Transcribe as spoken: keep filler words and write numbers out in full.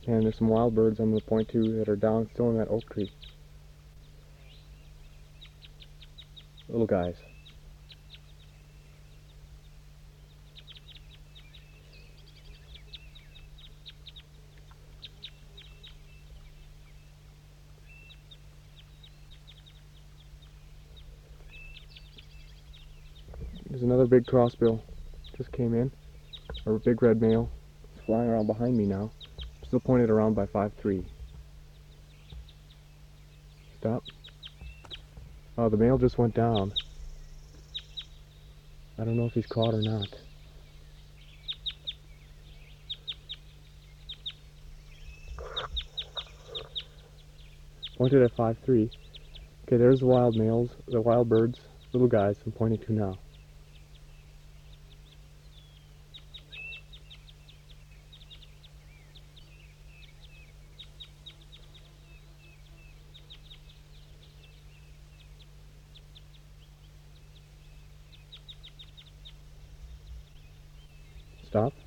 And there's some wild birds I'm going to point to that are down still in that oak tree. Little guys. There's another big crossbill. Just came in. Or a big red male. It's flying around behind me now. Still pointed around by five three. Stop. Oh, the male just went down. I don't know if he's caught or not. Pointed at five three. Okay, there's the wild males, the wild birds, little guys I'm pointing to now. Stop.